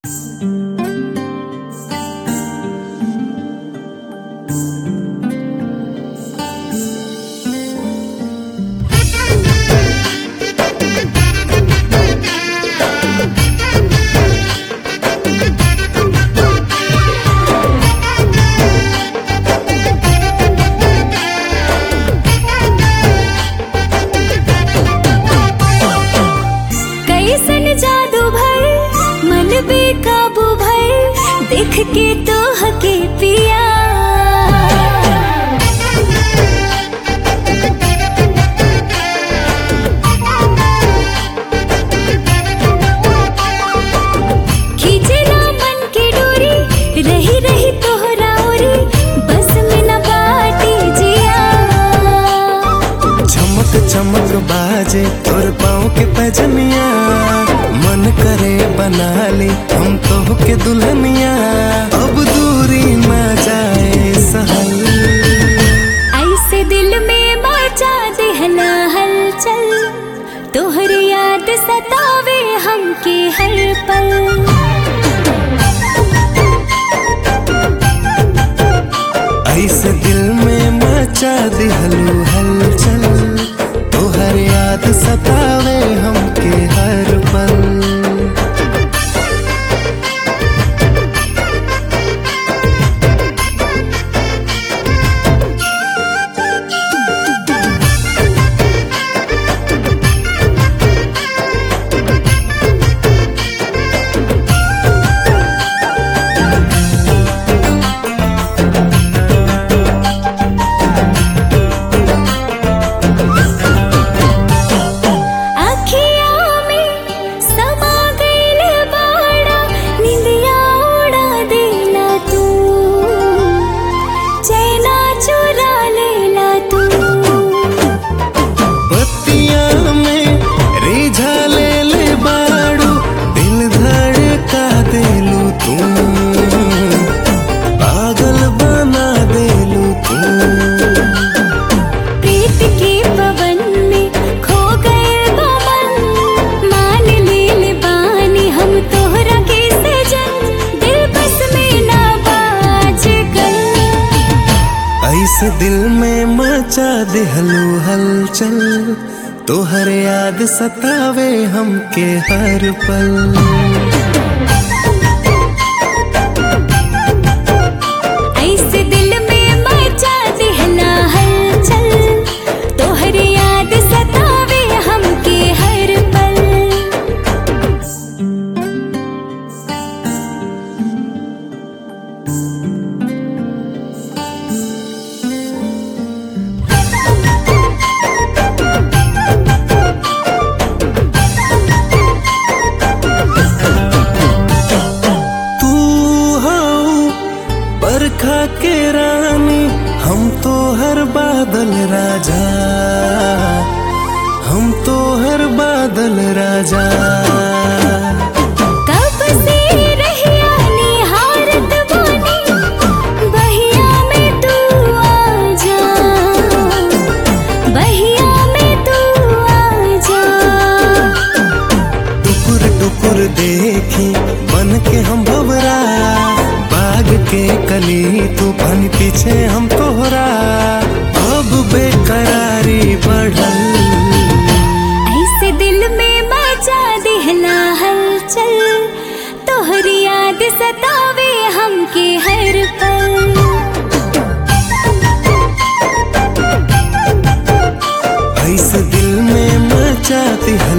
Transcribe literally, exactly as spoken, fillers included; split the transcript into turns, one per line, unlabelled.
बेकाबू भई देख के तो हके पिया खींचना मन की डोरी रही रही तोहरा ओरी बस में न बाटी जिया
चमक चमक बाजे तोर पाँव के पैजनिया मन करे बना ले हम तो के दुल्हनिया अब दूरी ना जाए सहल
ऐसे दिल में मचा देहला हलचल तोहर याद सतावे हमके हर पल
ऐसे दिल में मचा देहलू हलचल तोहर याद सतावे हमके हर पल। ऐसे दिल में मचा देहलू हलचल तोहर याद सतावे हमके हर पल।
ऐसे दिल में मचा देहला हलचल तोहर याद सतावे हमके हर पल।
बरखा के रानी हम तो हर बादल राजा हम तो हर बादल राजा
कब से रहिया निहारत बानी बहिया में तू आजा बहिया में तू आजा
टुकुर टुकुर देखी बन के हम भवरा बाग के कली तूफान पीछे हम तोहरा अब बेकरारी बढ़ल
ऐसे दिल में मचा देहला हलचल तोहर याद सतावे हमके हर पल।
ऐसे दिल में मचा देहलू